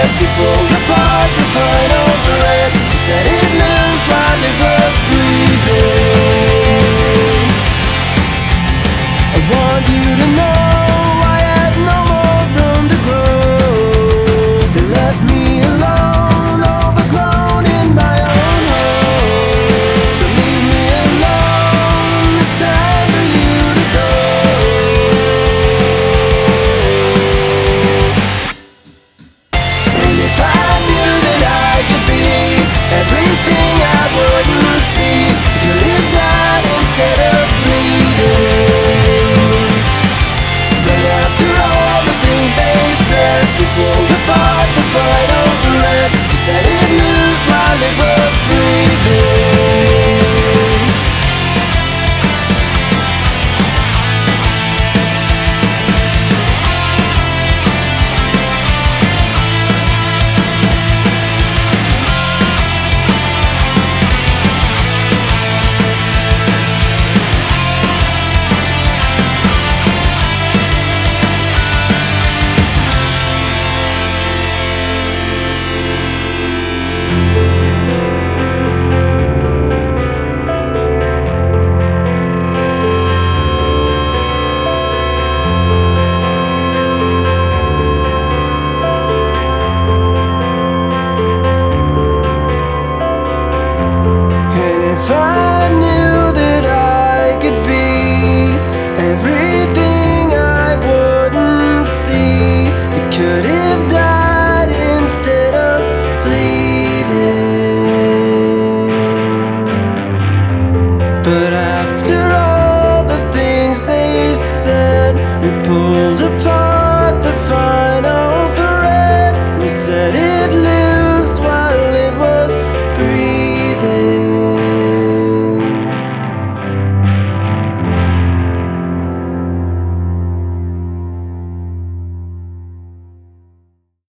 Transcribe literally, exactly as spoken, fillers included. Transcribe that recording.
said we pulled apart the final thread. Set it loose while it was breathing. I want you to know I had no more room to grow. They left me alone, overgrown in my own home. So leave me alone, it's time for you to go. And if I knew that I could be everything I wouldn't see, you could have died instead of bleeding. But after all the things they said, we pulled apart the final thread. Set it loose while it was breathing. If I knew that I could be everything I wouldn't see, you could have died instead of bleeding. But after all the things they said, we pulled apart the final thread and set it loose.